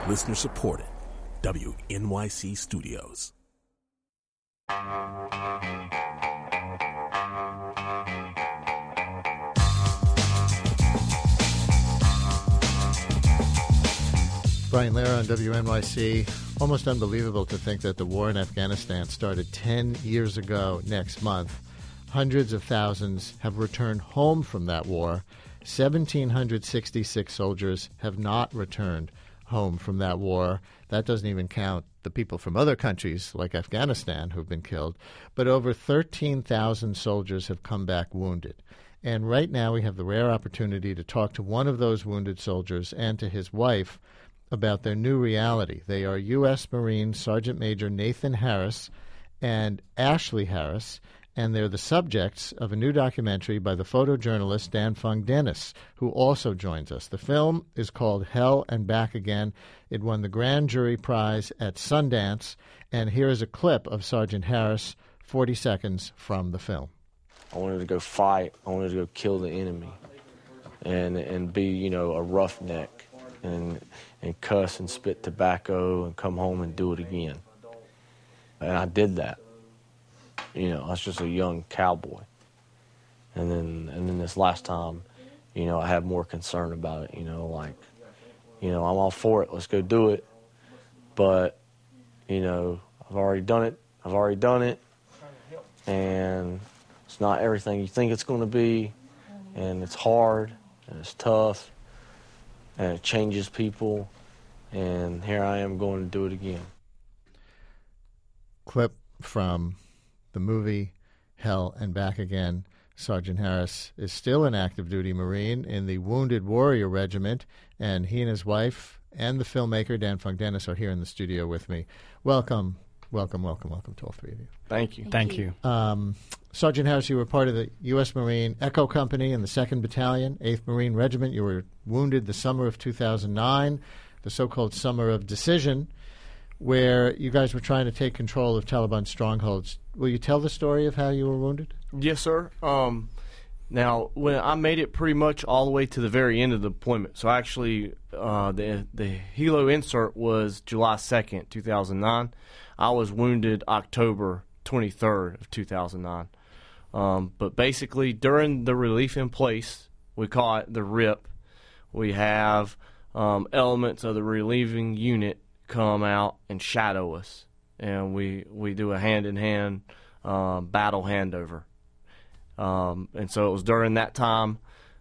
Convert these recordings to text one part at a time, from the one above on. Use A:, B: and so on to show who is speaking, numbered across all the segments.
A: Listener supported. WNYC Studios.
B: Brian Lehrer on WNYC. Almost unbelievable to think that the war in Afghanistan started 10 years ago next month. Hundreds of thousands have returned home from that war. 1,766 soldiers have not returned home from that war. That doesn't even count the people from other countries like Afghanistan who've been killed. But over 13,000 soldiers have come back wounded. And right now we have the rare opportunity to talk to one of those wounded soldiers and to his wife about their new reality. They are U.S. Marine Sergeant Major Nathan Harris and Ashley Harris, and they're the subjects of a new documentary by the photojournalist Dan Fung Dennis, who also joins us. The film is called Hell and Back Again. It won the Grand Jury Prize at Sundance, and here is a clip of Sergeant Harris, 40 seconds from the film.
C: I wanted to go fight. I wanted to go kill the enemy and be, a roughneck and cuss and spit tobacco and come home and do it again. And I did that. I was just a young cowboy. And then this last time, I had more concern about it, I'm all for it, let's go do it. But, I've already done it. And it's not everything you think it's going to be. And it's hard, and it's tough, and it changes people. And here I am going to do it again.
B: Clip from the movie Hell and Back Again. Sergeant Harris is still an active duty Marine in the Wounded Warrior Regiment, and he and his wife and the filmmaker Dan Fung Dennis are here in the studio with me. Welcome to all three of you.
C: Thank you.
D: Thank you.
B: Sergeant Harris, you were part of the U.S. Marine Echo Company in the 2nd Battalion, 8th Marine Regiment. You were wounded the summer of 2009, the so-called Summer of Decision, where you guys were trying to take control of Taliban strongholds. Will you tell the story of how you were wounded?
E: Yes, sir. Now, when I made it pretty much all the way to the very end of the deployment, so actually the helo insert was July 2nd, 2009. I was wounded October 23rd of 2009. But basically, during the relief in place, we call it the RIP, we have elements of the relieving unit come out and shadow us, and we do a hand-in-hand battle handover. And so it was during that time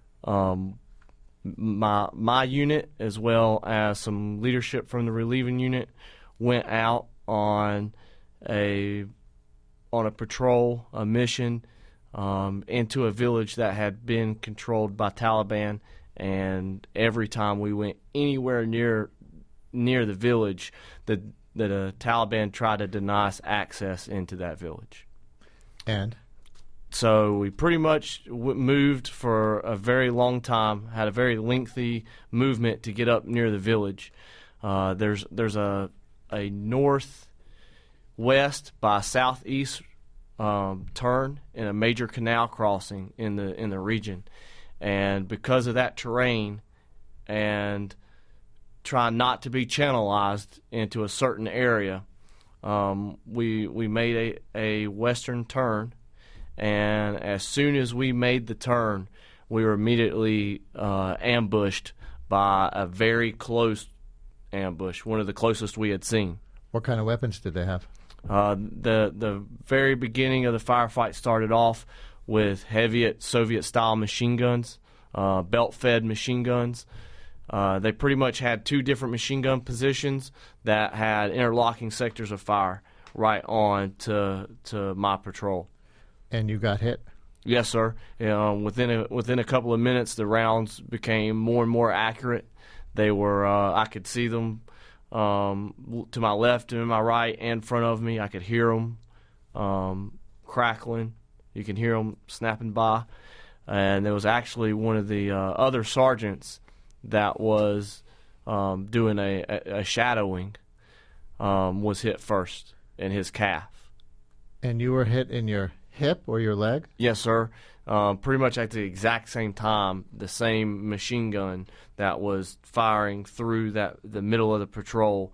E: my unit, as well as some leadership from the relieving unit, went out on a patrol, a mission, into a village that had been controlled by Taliban. And every time we went anywhere near the village, the Taliban tried to deny us access into that village.
B: And
E: so we pretty much moved for a very long time, had a very lengthy movement to get up near the village. There's a northwest by southeast turn in a major canal crossing in the region, and because of that terrain and trying not to be channelized into a certain area, we made a western turn. And as soon as we made the turn, we were immediately ambushed by a very close ambush, one of the closest we had seen.
B: What kind of weapons did they have?
E: The very beginning of the firefight started off with heavy Soviet-style machine guns, belt-fed machine guns. They pretty much had two different machine gun positions that had interlocking sectors of fire right on to my patrol.
B: And you got hit?
E: Yes, sir. Within a couple of minutes, the rounds became more and more accurate. They were I could see them to my left and my right and in front of me. I could hear them crackling. You can hear them snapping by. And there was actually one of the other sergeants that was doing a shadowing was hit first in his calf.
B: And you were hit in your hip or your leg?
E: Yes, sir. Pretty much at the exact same time, the same machine gun that was firing through the middle of the patrol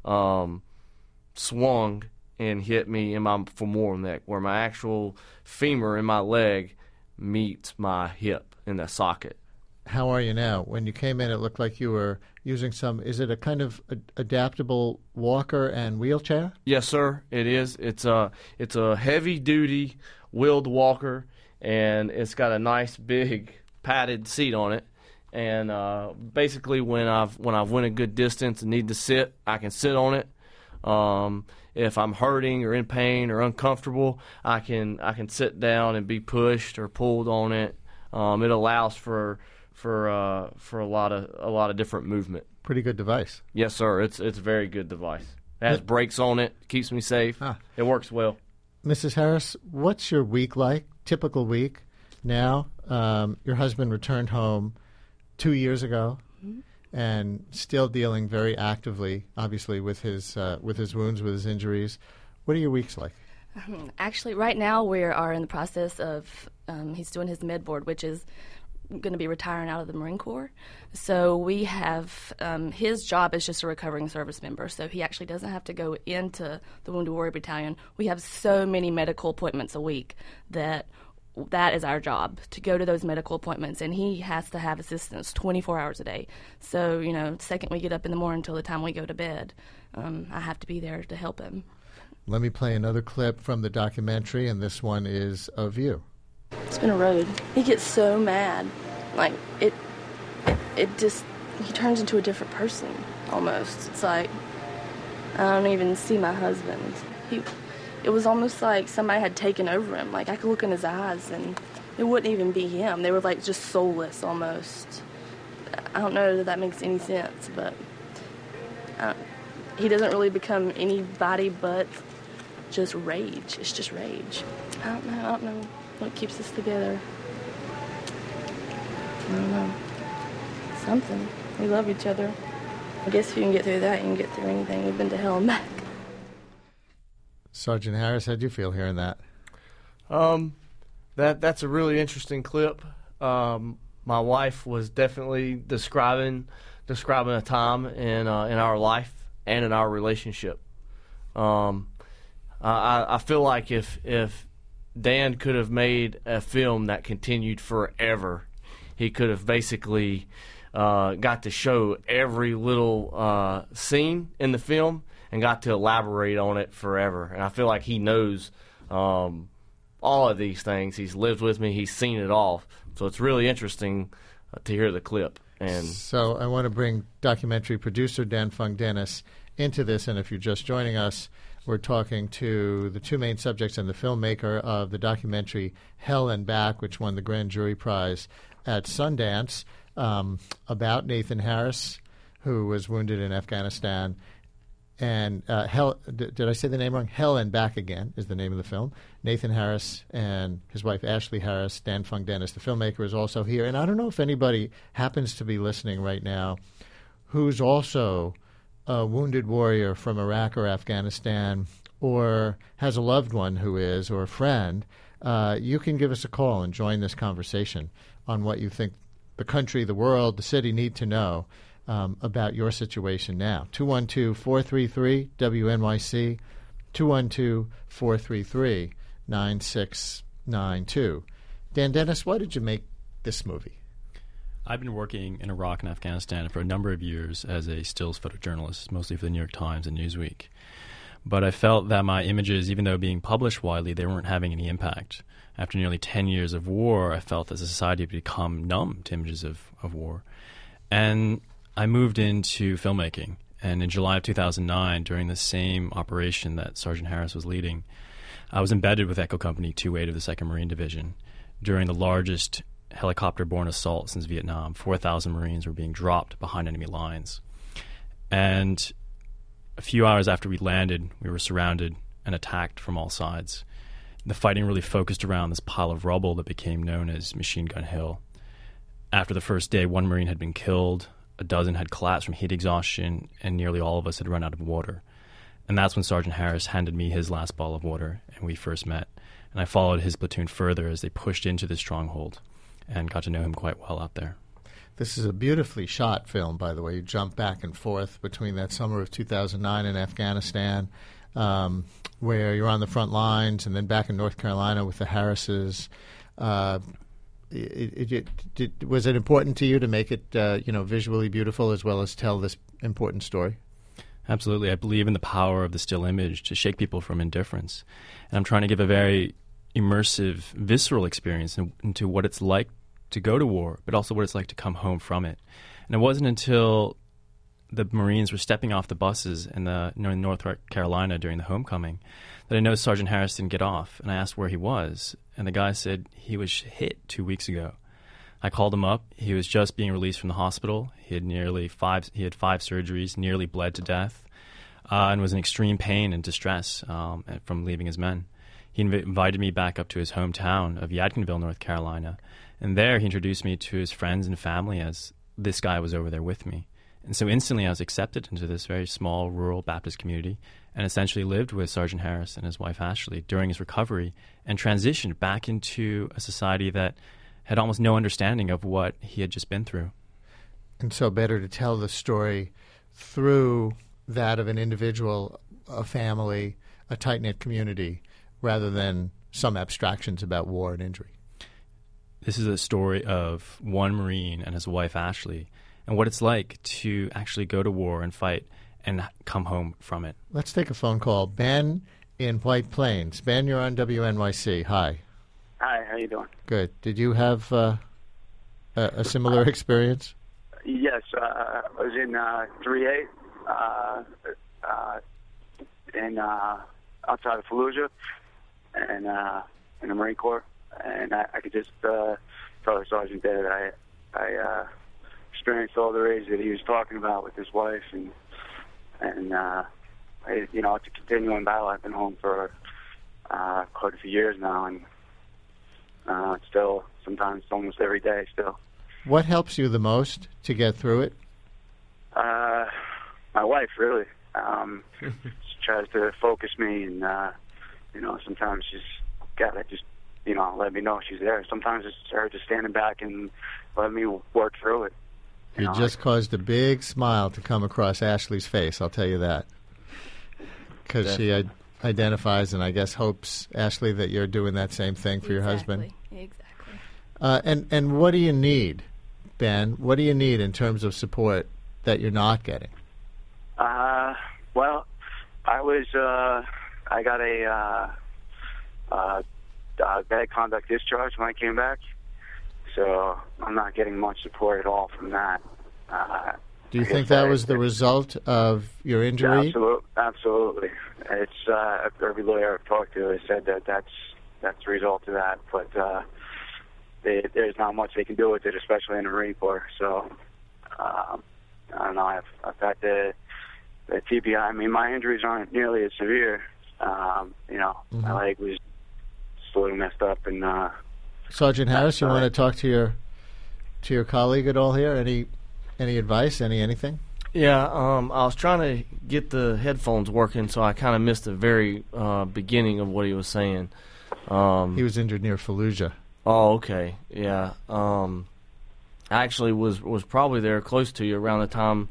E: swung and hit me in my femoral neck, where my actual femur in my leg meets my hip in the socket.
B: How are you now? When you came in, it looked like you were using is it a kind of adaptable walker and wheelchair?
E: Yes, sir, it is. It's a heavy-duty wheeled walker, and it's got a nice big padded seat on it. And basically, when I've went a good distance and need to sit, I can sit on it. If I'm hurting or in pain or uncomfortable, I can sit down and be pushed or pulled on it. It allows for a lot of different movement.
B: Pretty good device.
E: Yes, sir. It's a very good device. It has brakes on it. Keeps me safe. It works well.
B: Mrs. Harris, what's your week like? Typical week now. Your husband returned home 2 years ago, and still dealing very actively, obviously, with his wounds, with his injuries. What are your weeks like?
D: Actually, right now we are in the process of he's doing his med board, which is going to be retiring out of the Marine Corps. So we have his job is just a recovering service member, so he actually doesn't have to go into the Wounded Warrior Battalion. We have so many medical appointments a week that is our job, to go to those medical appointments, and he has to have assistance 24 hours a day. So, the second we get up in the morning until the time we go to bed, I have to be there to help him.
B: Let me play another clip from the documentary, and this one is of you.
D: It's been a road. He gets so mad. Like, it just, he turns into a different person, almost. It's like, I don't even see my husband. It was almost like somebody had taken over him. Like, I could look in his eyes, and it wouldn't even be him. They were, like, just soulless, almost. I don't know that makes any sense, but he doesn't really become anybody but just rage. It's just rage. I don't know what keeps us together. I don't know. Something. We love each other. I guess if you can get through that, you can get through anything. We've been to hell and back.
B: Sergeant Harris, how'd you feel hearing that?
E: That's a really interesting clip. My wife was definitely describing a time in our life and in our relationship. I feel like if Dan could have made a film that continued forever, he could have basically got to show every little scene in the film and got to elaborate on it forever. And I feel like he knows all of these things. He's lived with me. He's seen it all. So it's really interesting to hear the clip. And
B: so I want to bring documentary producer Dan Fung Dennis into this. And if you're just joining us, we're talking to the two main subjects and the filmmaker of the documentary Hell and Back, which won the Grand Jury Prize at Sundance, about Nathan Harris, who was wounded in Afghanistan. And did I say the name wrong? Hell and Back Again is the name of the film. Nathan Harris and his wife Ashley Harris, Dan Fung Dennis, the filmmaker, is also here. And I don't know if anybody happens to be listening right now who's also a wounded warrior from Iraq or Afghanistan, or has a loved one who is, or a friend. You can give us a call and join this conversation on what you think the country, the world, the city need to know about your situation now. 212-433-WNYC, 212-433-9692. Dan Dennis, why did you make this movie?
F: I've been working in Iraq and Afghanistan for a number of years as a stills photojournalist, mostly for the New York Times and Newsweek. But I felt that my images, even though being published widely, they weren't having any impact. After nearly 10 years of war, I felt as a society had become numb to images of war. And I moved into filmmaking. And in July of 2009, during the same operation that Sergeant Harris was leading, I was embedded with Echo Company 28 of the 2nd Marine Division during the largest helicopter-borne assault since Vietnam. 4,000 Marines were being dropped behind enemy lines. And a few hours after we landed, we were surrounded and attacked from all sides. The fighting really focused around this pile of rubble that became known as Machine Gun Hill. After the first day, 1 Marine had been killed, a dozen had collapsed from heat exhaustion, and nearly all of us had run out of water. And that's when Sergeant Harris handed me his last bottle of water, and we first met. And I followed his platoon further as they pushed into the stronghold and got to know him quite well out there.
B: This is a beautifully shot film, by the way. You jump back and forth between that summer of 2009 in Afghanistan, where you're on the front lines, and then back in North Carolina with the Harrises. Was it important to you to make it, visually beautiful as well as tell this important story?
F: Absolutely. I believe in the power of the still image to shake people from indifference. And I'm trying to give a very immersive, visceral experience into what it's like to go to war, but also what it's like to come home from it. And it wasn't until the Marines were stepping off the buses in North Carolina during the homecoming that I noticed Sergeant Harris didn't get off, and I asked where he was, and the guy said he was hit 2 weeks ago. I called him up. He was just being released from the hospital. He had five surgeries, nearly bled to death, and was in extreme pain and distress from leaving his men. He invited me back up to his hometown of Yadkinville, North Carolina, and there he introduced me to his friends and family as this guy was over there with me. And so instantly I was accepted into this very small rural Baptist community and essentially lived with Sergeant Harris and his wife Ashley during his recovery and transitioned back into a society that had almost no understanding of what he had just been through.
B: And so better to tell the story through that of an individual, a family, a tight-knit community, rather than some abstractions about war and injury.
F: This is a story of one Marine and his wife Ashley and what it's like to actually go to war and fight and come home from it.
B: Let's take a phone call. Ben in White Plains. Ben, you're on WNYC. Hi.
G: Hi, how you doing?
B: Good. Did you have a similar experience?
G: Yes, I was in 3A outside of Fallujah and in the Marine Corps. And I could just tell the sergeant there that I experienced all the rage that he was talking about with his wife, and it's a continuing battle. I've been home for quite a few years now, and still sometimes almost every day still.
B: What helps you the most to get through it?
G: My wife, really. She tries to focus me, and sometimes she's got to just let me know she's there. Sometimes it's her just standing back and letting me work through it.
B: You just caused a big smile to come across Ashley's face, I'll tell you that. Because she identifies and I guess hopes, Ashley, that you're doing that same thing for your husband.
D: Exactly.
B: And what do you need, Ben? What do you need in terms of support that you're not getting?
G: Well, I got a bad conduct discharge when I came back, so I'm not getting much support at all from that.
B: Do you think that was the result of your injury?
G: Absolutely. It's every lawyer I've talked to has said that that's the result of that, but there's not much they can do with it, especially in the Marine Corps. So I don't know. I've had the TBI. I mean, my injuries aren't nearly as severe. My leg was just a little messed up, and
B: Sergeant Harris, you want to talk to your colleague at all here? Any advice? Anything?
E: Yeah, I was trying to get the headphones working, so I kind of missed the very beginning of what he was saying.
B: He was injured near Fallujah.
E: Oh, okay, yeah. I actually was probably there close to you around the time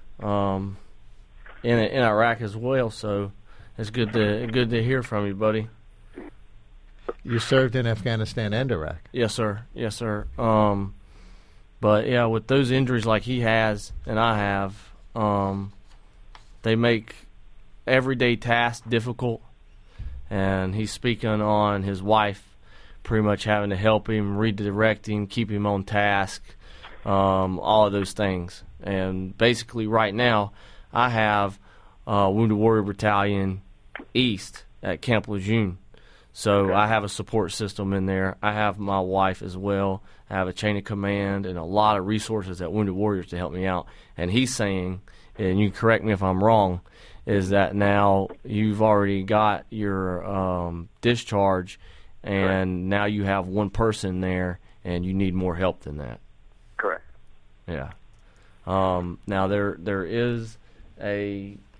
E: in Iraq as well. So it's good to hear from you, buddy.
B: You served in Afghanistan and Iraq.
E: Yes, sir. Yes, sir. But yeah, with those injuries like he has and I have, they make everyday tasks difficult. And he's speaking on his wife pretty much having to help him, redirect him, keep him on task, all of those things. And basically right now I have Wounded Warrior Battalion East at Camp Lejeune. So okay. I have a support system in there. I have my wife as well. I have a chain of command and a lot of resources at Wounded Warriors to help me out. And he's saying, and you correct me if I'm wrong, is that now you've already got your discharge, and now you have one person there, and you need more help than that.
G: Correct.
E: Yeah. Now there is a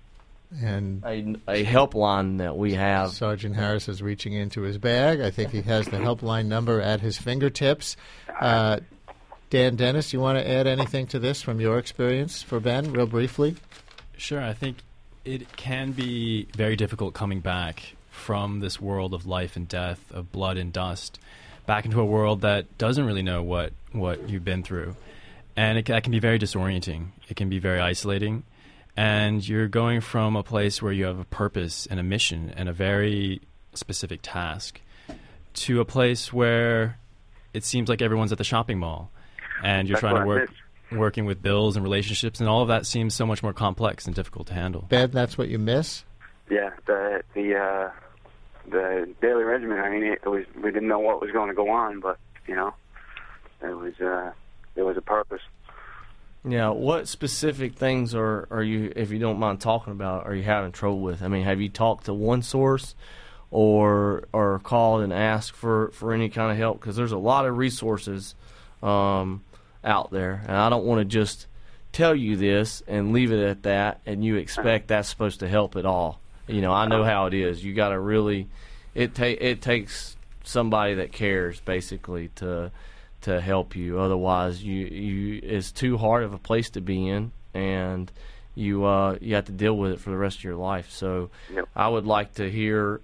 B: And
E: a helpline that we have.
B: Sergeant Harris is reaching into his bag. I think he has the helpline number at his fingertips. Dan Dennis, you want to add anything to this from your experience for Ben, real briefly?
F: Sure. I think it can be very difficult coming back from this world of life and death, of blood and dust, back into a world that doesn't really know what you've been through. And that can be very disorienting. It can be very isolating. And you're going from a place where you have a purpose and a mission and a very specific task to a place where it seems like everyone's at the shopping mall and you're trying to working with bills and relationships, and all of that seems so much more complex and difficult to handle.
B: Ben, that's what you miss?
G: Yeah, the daily regimen. I mean, we didn't know what was going to go on, but there was a purpose.
E: Yeah, what specific things are you, if you don't mind talking about, are you having trouble with? I mean, have you talked to one source or called and asked for any kind of help? Because there's a lot of resources out there, and I don't want to just tell you this and leave it at that, and you expect that's supposed to help at all. I know how it is. You got to really, it takes somebody that cares basically to help you. Otherwise, you it's too hard of a place to be in, and you have to deal with it for the rest of your life. So,
G: yep.
E: I would like to hear,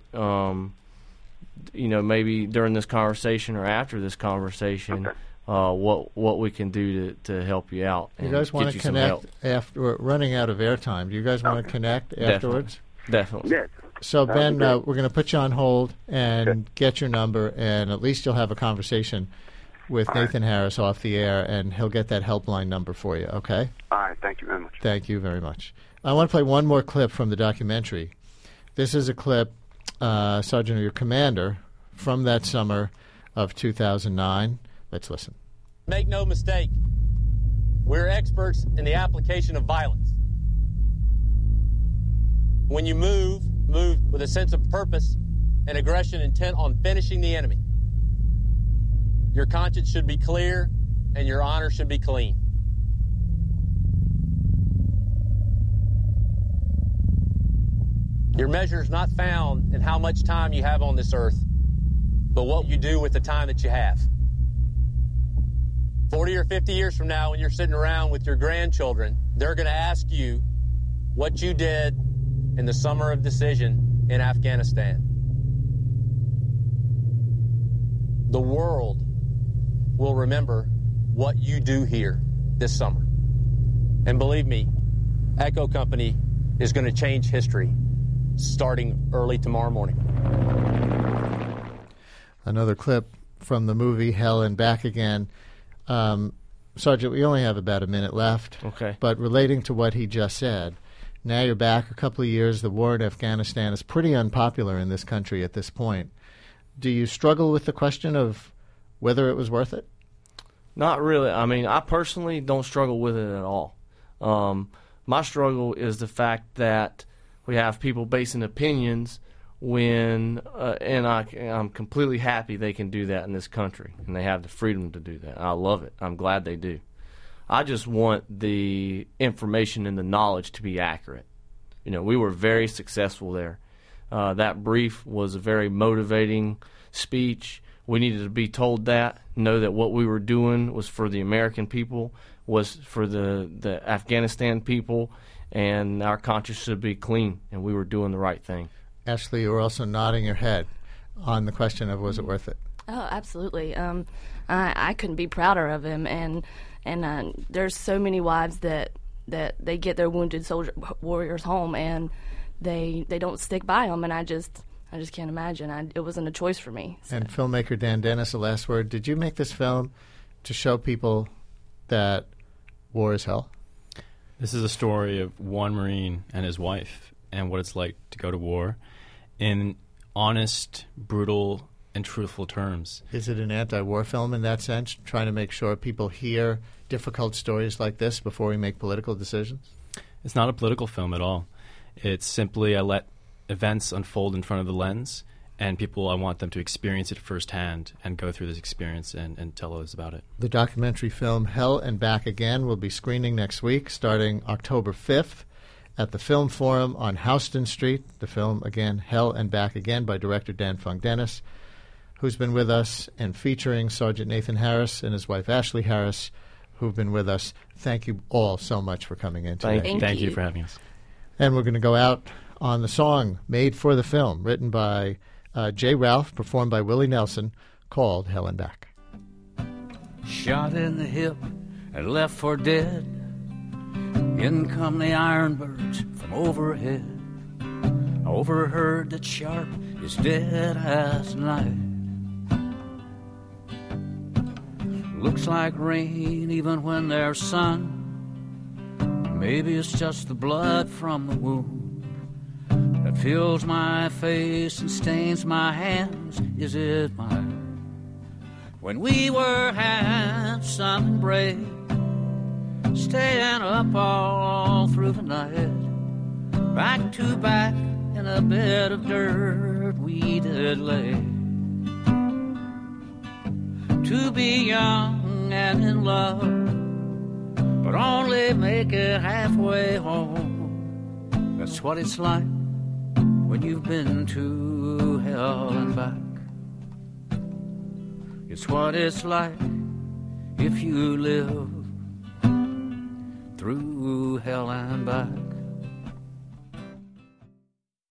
E: maybe during this conversation or after this conversation,
G: okay.
E: What we can do to help you out.
B: You guys want to connect after we're running out of airtime? Do you guys want to connect afterwards?
E: Definitely.
G: Yeah.
B: So, Ben, we're going to put you on hold and get your number, and at least you'll have a conversation with Nathan Harris off the air, and he'll get that helpline number for you, okay?
G: All right. Thank you very much.
B: Thank you very much. I want to play one more clip from the documentary. This is a clip, Sergeant, or your commander, from that summer of 2009. Let's listen.
H: Make no mistake, we're experts in the application of violence. When you move with a sense of purpose and aggression intent on finishing the enemy. Your conscience should be clear, and your honor should be clean. Your measure is not found in how much time you have on this earth, but what you do with the time that you have. 40 or 50 years from now, when you're sitting around with your grandchildren, they're going to ask you what you did in the summer of decision in Afghanistan. The world will remember what you do here this summer. And believe me, Echo Company is going to change history starting early tomorrow morning.
B: Another clip from the movie Hell and Back Again. Sergeant, we only have about a minute left.
E: Okay.
B: But relating to what he just said, now you're back a couple of years. The war in Afghanistan is pretty unpopular in this country at this point. Do you struggle with the question of whether it was worth it?
E: Not really. I mean, I personally don't struggle with it at all. My struggle is the fact that we have people basing opinions when, and I'm completely happy they can do that in this country, and they have the freedom to do that. I love it. I'm glad they do. I just want the information and the knowledge to be accurate. We were very successful there. That brief was a very motivating speech. We needed to be told that, know that what we were doing was for the American people, was for the Afghanistan people, and our conscience should be clean, and we were doing the right thing.
B: Ashley, you were also nodding your head on the question of was it worth it?
D: Oh, absolutely. I couldn't be prouder of him, and there's so many wives that they get their wounded warriors home, and they don't stick by them, and I just can't imagine. It wasn't a choice for me. So.
B: And filmmaker Dan Dennis, the last word. Did you make this film to show people that war is hell?
F: This is a story of one Marine and his wife and what it's like to go to war in honest, brutal, and truthful terms.
B: Is it an anti-war film in that sense, trying to make sure people hear difficult stories like this before we make political decisions?
F: It's not a political film at all. It's simply I let events unfold in front of the lens, and I want them to experience it firsthand and go through this experience and tell us about it.
B: The documentary film Hell and Back Again will be screening next week, starting October 5th at the Film Forum on Houston Street. The film, again, Hell and Back Again by director Dan Fung Dennis, who's been with us, and featuring Sergeant Nathan Harris and his wife Ashley Harris, who've been with us. Thank you all so much for coming in today.
F: Thank you for having us.
B: And we're going to go out on the song made for the film, written by J. Ralph, performed by Willie Nelson, called Hell and Back.
I: Shot in the hip and left for dead. In come the ironbirds from overhead. I overheard that Sharp is dead as night. Looks like rain even when there's sun. Maybe it's just the blood from the wound that fills my face and stains my hands. Is it mine? When we were handsome and brave, staying up all through the night, back to back in a bed of dirt we did lay. To be young and in love, but only make it halfway home. That's what it's like when you've been to hell and back. It's what it's like if you live through hell and back.